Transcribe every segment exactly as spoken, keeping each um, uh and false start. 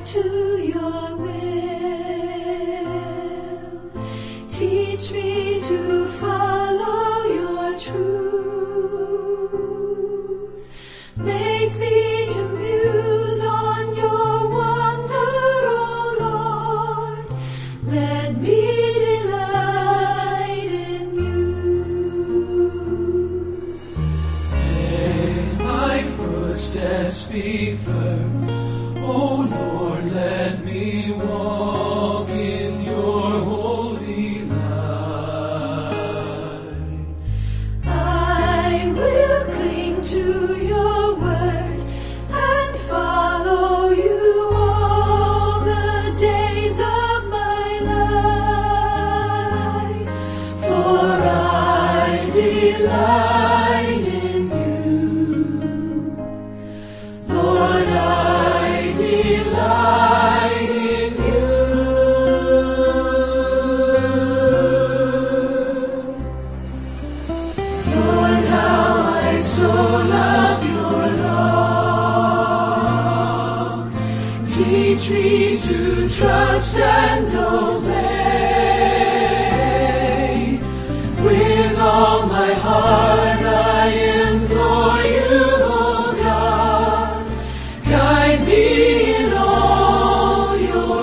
to your will. Teach me to follow your truth. Make me to muse on your wonder, O Lord. Let me delight in you. May my footsteps be firm, O Lord, let me walk in your holy light. I will cling to your word and follow you all the days of my life, for I delight in you. Lord, I delight in you. Lord, how I so love your law. Teach me to trust and obey. With all my heart I implore you, O God. Guide me in all your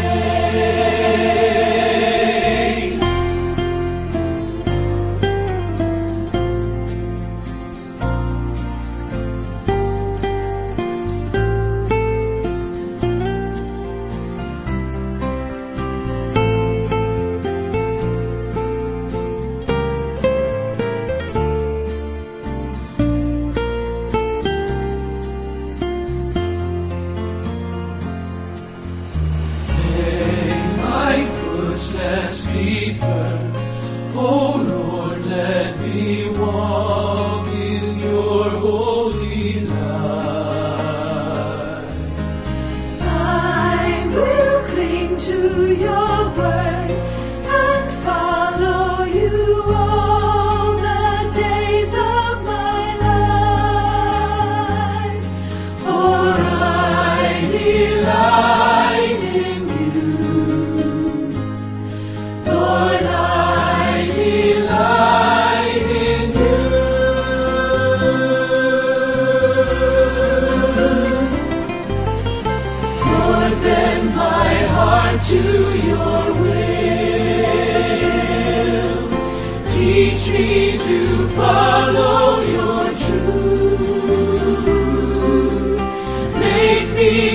ways. May my footsteps be firm, O Lord, let me walk in your holy light. I will cling to your word and follow you all the days of my life, for I delight in you. Lord, I delight in you. Lord, bend my heart to your will. Teach me to follow your truth. Make me